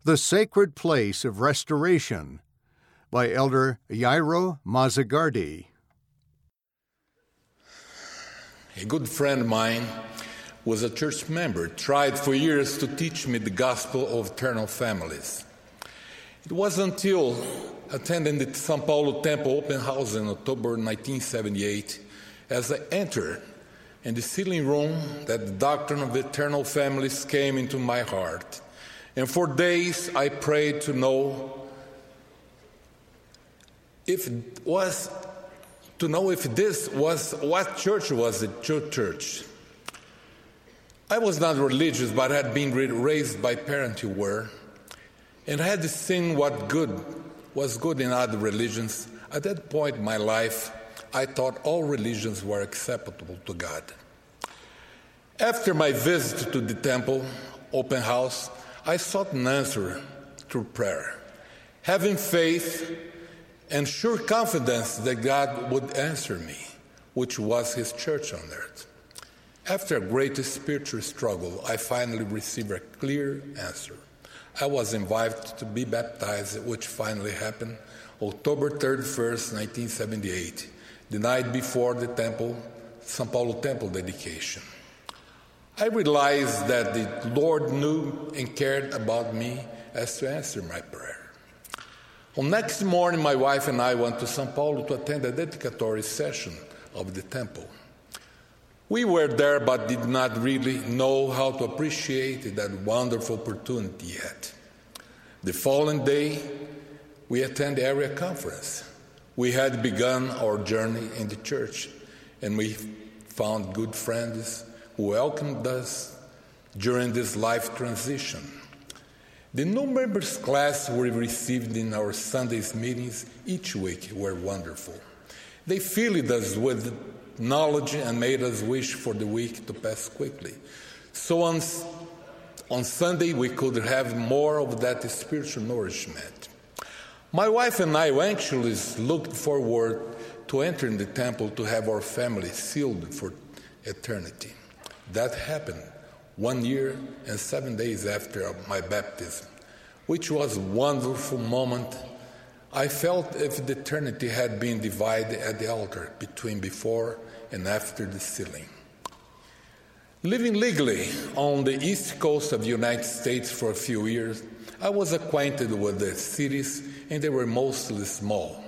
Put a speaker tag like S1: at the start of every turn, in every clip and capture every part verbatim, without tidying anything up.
S1: The Sacred Place of Restoration by Elder Jairo Mazzagardi.
S2: A good friend of mine was a church member, tried for years to teach me the gospel of eternal families. It wasn't until attending the São Paulo Temple open house in October nineteen seventy-eight, as I entered in the sitting room, that the doctrine of eternal families came into my heart. And for days I prayed to know if it was to know if this was what church was the true church. I was not religious, but had been raised by parents who were, and had seen what good was good in other religions. At that point in my life, I thought all religions were acceptable to God. After my visit to the temple open house, I sought an answer through prayer, having faith and sure confidence that God would answer me, which was His church on earth. After a great spiritual struggle, I finally received a clear answer. I was invited to be baptized, which finally happened October thirty-first, nineteen seventy-eight, the night before the temple, São Paulo Temple dedication. I realized that the Lord knew and cared about me as to answer my prayer. On next morning, my wife and I went to São Paulo to attend a dedicatory session of the temple. We were there but did not really know how to appreciate that wonderful opportunity yet. The following day, we attended the area conference. We had begun our journey in the church, and we found good friends who welcomed us during this life transition. The new members class we received in our Sundays meetings each week were wonderful. They filled us with knowledge and made us wish for the week to pass quickly. So on, on Sunday we could have more of that spiritual nourishment. My wife and I actually looked forward to entering the temple to have our family sealed for eternity. That happened one year and seven days after my baptism, which was a wonderful moment. I felt if the eternity had been divided at the altar between before and after the sealing. Living legally on the east coast of the United States for a few years, I was acquainted with the cities, and they were mostly small.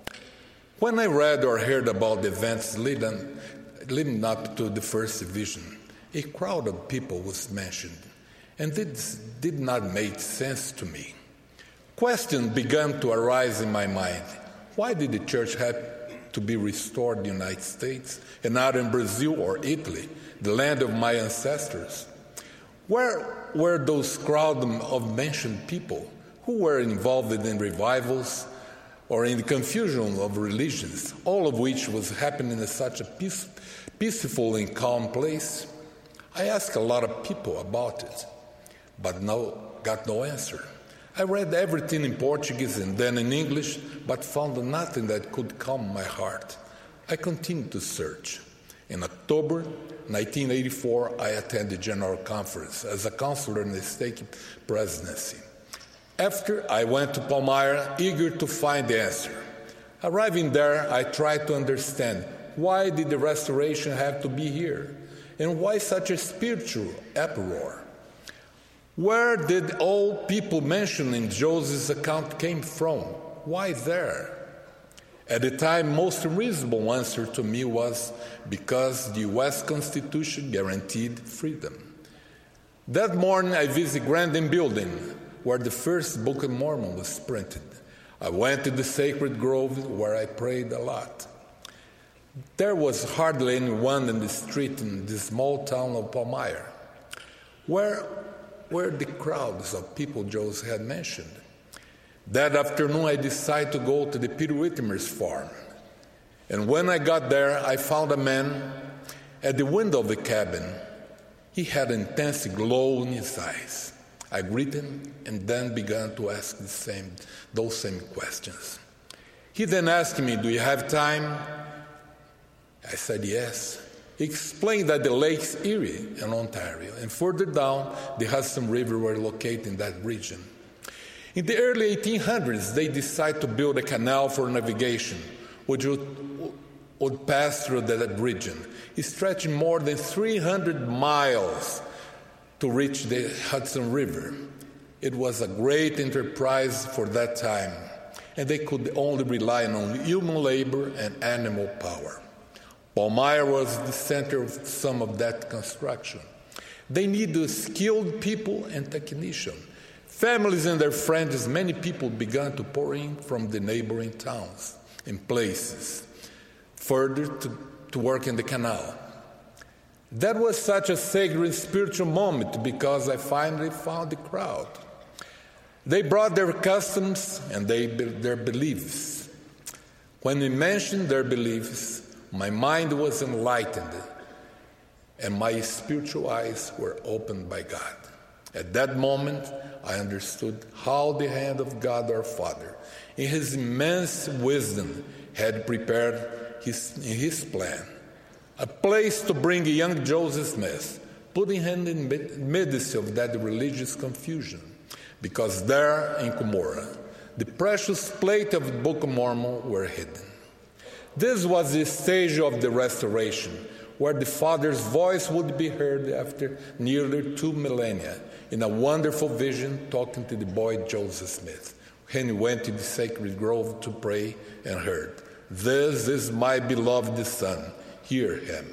S2: When I read or heard about the events leading, leading up to the first division, a crowd of people was mentioned, and this did not make sense to me. Questions began to arise in my mind. Why did the church have to be restored in the United States and not in Brazil or Italy, the land of my ancestors? Where were those crowd of mentioned people who were involved in revivals or in the confusion of religions, all of which was happening in such a peace, peaceful and calm place? I asked a lot of people about it, but no, got no answer. I read everything in Portuguese and then in English, but found nothing that could calm my heart. I continued to search. In October nineteen eighty-four, I attended the General Conference as a counselor in the stake presidency. After, I went to Palmyra, eager to find the answer. Arriving there, I tried to understand why did the restoration have to be here, and why such a spiritual uproar? Where did all people mentioned in Joseph's account came from? Why there? At the time, most reasonable answer to me was because the U S Constitution guaranteed freedom. That morning, I visited Grandin Building, where the first Book of Mormon was printed. I went to the Sacred Grove, where I prayed a lot. There was hardly anyone in the street in the small town of Palmyra. Where were the crowds of people Joseph had mentioned? That afternoon, I decided to go to the Peter Whitmer's farm. And when I got there, I found a man at the window of the cabin. He had an intense glow in his eyes. I greeted him and then began to ask the same, those same questions. He then asked me, "Do you have time?" I said yes. He explained that the Lakes Erie and Ontario, and further down, the Hudson River were located in that region. In the early eighteen hundreds, they decided to build a canal for navigation, which would, would pass through that region, stretching more than three hundred miles to reach the Hudson River. It was a great enterprise for that time, and they could only rely on human labor and animal power. Palmyra was the center of some of that construction. They needed skilled people and technicians. Families and their friends, many people began to pour in from the neighboring towns and places further to, to work in the canal. That was such a sacred spiritual moment because I finally found the crowd. They brought their customs and they, their beliefs. When we mentioned their beliefs, my mind was enlightened and my spiritual eyes were opened by God. At that moment, I understood how the hand of God our Father, in His immense wisdom, had prepared his, in His plan a place to bring young Joseph Smith, putting him in the midst of that religious confusion, because there in Cumorah, the precious plate of the Book of Mormon were hidden. This was the stage of the restoration, where the Father's voice would be heard after nearly two millennia in a wonderful vision talking to the boy Joseph Smith, when he went to the sacred grove to pray and heard, "This is my beloved Son, hear him."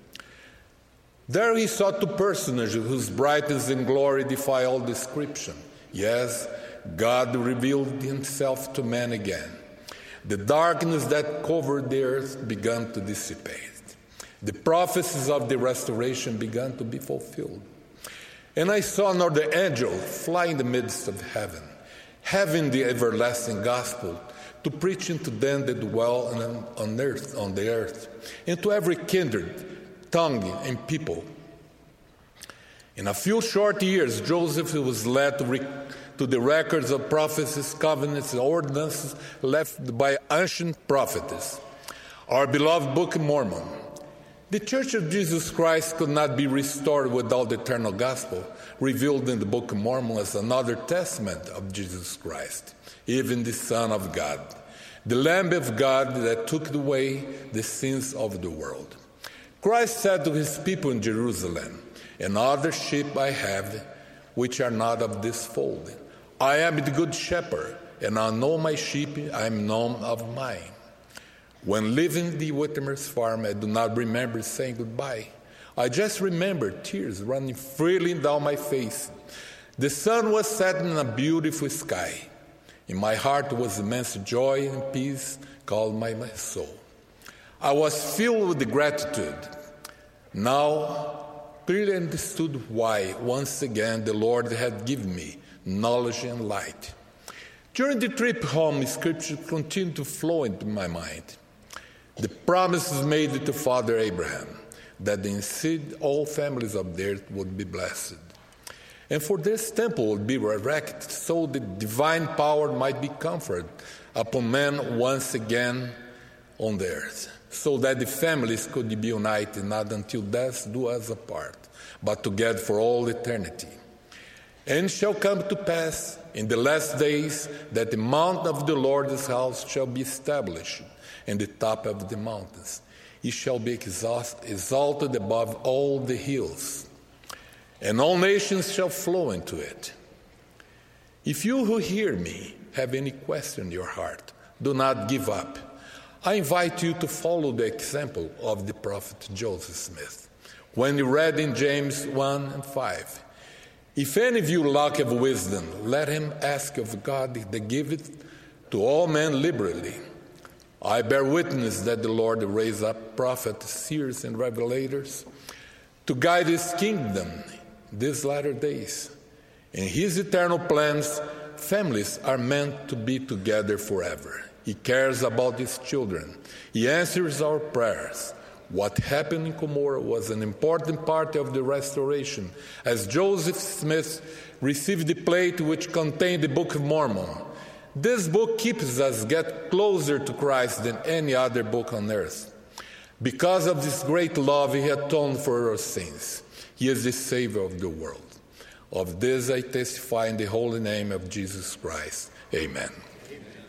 S2: There he saw two personages whose brightness and glory defy all description. Yes, God revealed Himself to man again. The darkness that covered the earth began to dissipate. The prophecies of the restoration began to be fulfilled. And I saw another angel fly in the midst of heaven, having the everlasting gospel to preach unto them that dwell on, on earth, on the earth, and to every kindred, tongue, and people. In a few short years, Joseph was led to, re- to the records of prophecies, covenants, and ordinances left by ancient prophets, our beloved Book of Mormon. The Church of Jesus Christ could not be restored without the eternal gospel revealed in the Book of Mormon as another testament of Jesus Christ, even the Son of God, the Lamb of God that took away the sins of the world. Christ said to His people in Jerusalem, "Another sheep I have, which are not of this fold. I am the good shepherd, and I know my sheep, I am known of mine." When leaving the Whittemer's farm, I do not remember saying goodbye. I just remember tears running freely down my face. The sun was setting in a beautiful sky. In my heart was immense joy and peace called my, my soul. I was filled with gratitude. Now, clearly understood why, once again, the Lord had given me knowledge and light. During the trip home, Scripture continued to flow into my mind. The promises made to Father Abraham, that in seed all families of the earth would be blessed. And for this temple would be erected, so the divine power might be conferred upon men once again on the earth, so that the families could be united, not until death do us apart, but together for all eternity. And it shall come to pass in the last days that the mount of the Lord's house shall be established, and the top of the mountains. He shall be exalted above all the hills, and all nations shall flow into it. If you who hear me have any question in your heart, do not give up. I invite you to follow the example of the prophet Joseph Smith. When you read in James one and five, "If any of you lack of wisdom, let him ask of God that giveth to all men liberally. I bear witness that the Lord raised up prophets, seers, and revelators to guide His kingdom these latter days. In His eternal plans, families are meant to be together forever. He cares about His children. He answers our prayers. What happened in Cumorah was an important part of the restoration, as Joseph Smith received the plate which contained the Book of Mormon. This book keeps us get closer to Christ than any other book on earth. Because of this great love He atoned for our sins. He is the Savior of the world. Of this I testify in the holy name of Jesus Christ. Amen.
S3: Amen.